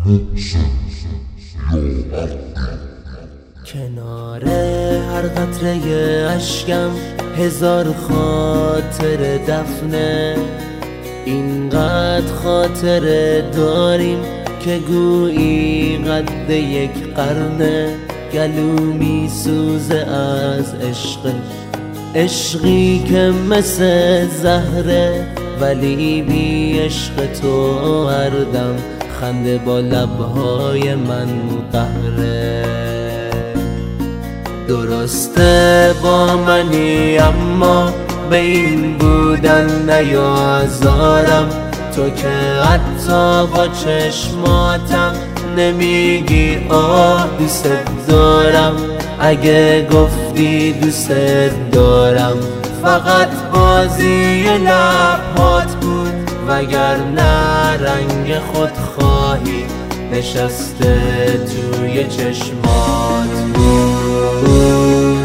کنار هر قطره اشکم هزار خاطر دفنه، اینقدر خاطره داریم که گویی قد یک قرنه. گلو می سوزه از عشق، عشقی که مثل زهره، ولی بی عشق تو هر دم خنده با لبهای من قهره. درسته با منی اما به این بودن نیازارم، تو که حتی با چشماتم نمیگی آه دوست دارم. اگه گفتی دوست دارم فقط بازی لبهات بود، وگرنه رنگ خودخواهی نشسته توی چشمات بود.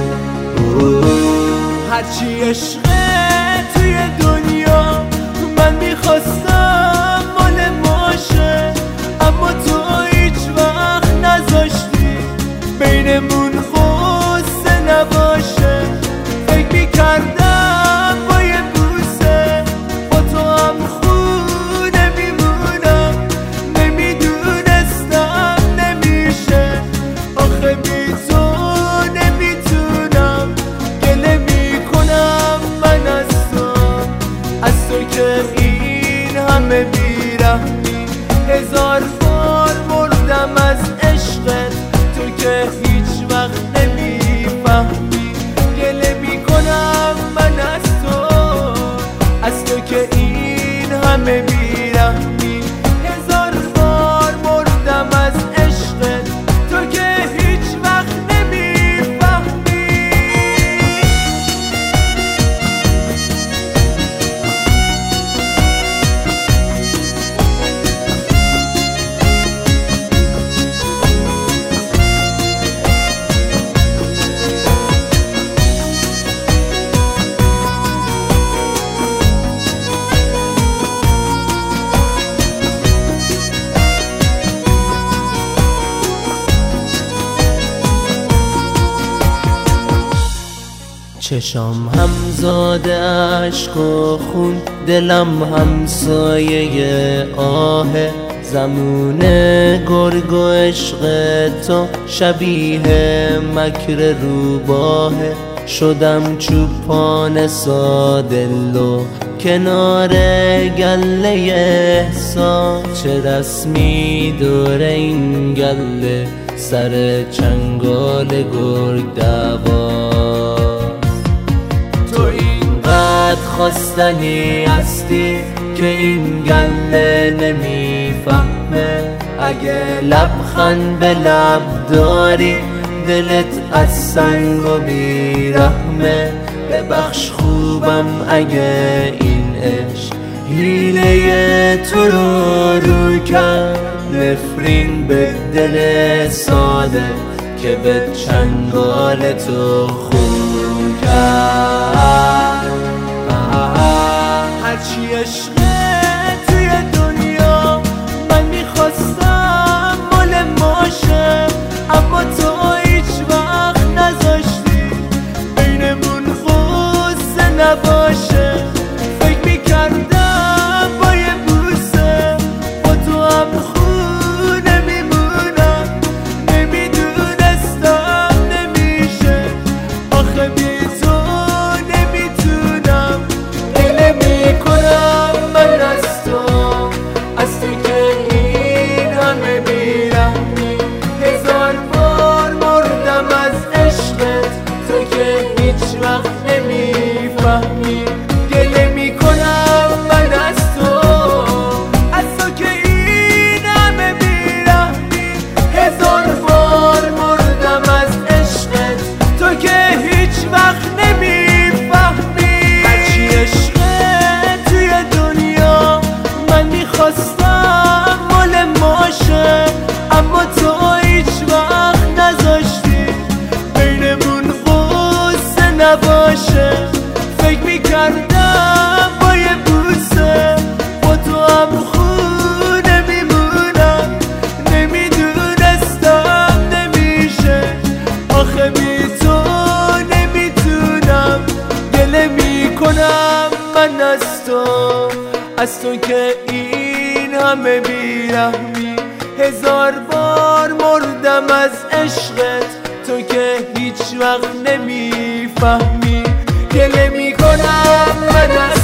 هرچی عشقه توی دنیا من میخواستم مال ماشه، اما تو هیچ وقت نذاشتی بینمون خوصه نباشه. فکر میکردم با یه بوسه با تو هم خونه میمونم، نمیدونستم نمیشه. آخه بی تو نمیتونم، گله میکنم من از تو که این همه بیرحمی. هزار بار مردم از عشقت، تو که هیچ وقت نمیفهمی. گله میکنم من از تو که این همه بیرحمی. هزار بار مردم از عشقت، تو که هیچ وقت نمیفهمی. چشام همزاده عشق و خون، دلم همسایه آهه. زمون گرگ و عشق تو شبیه مکر روباهه. شدم چوپان سادلو کنار گله احساس، چه رسمی دور این گله سر چنگال گرگ دوا. خواستنی هستی که این گله نمیفهمه. اگه لبخند به لب داری دلت از سنگ و بیرحمه. ببخش خوبم اگه این عشق حیله تو رو کرد. نفرین به دل ساده که به چنگال تو خون کرد. هرچی عشقه توی دنیا من میخواستم مال ماشه، اما تو هیچ وقت نذاشتی بینمون خوصه نباشه. فکر میکردم با یه بوسه با تو هم خونه میمونم، نمیدونستم نمیشه. آخه بی تو نمیتونم، گله میکنم از تو که این همه بیرحمی. هزار بار مردم از عشقت، تو که هیچ وقت نمیفهمی. گله میکنم من از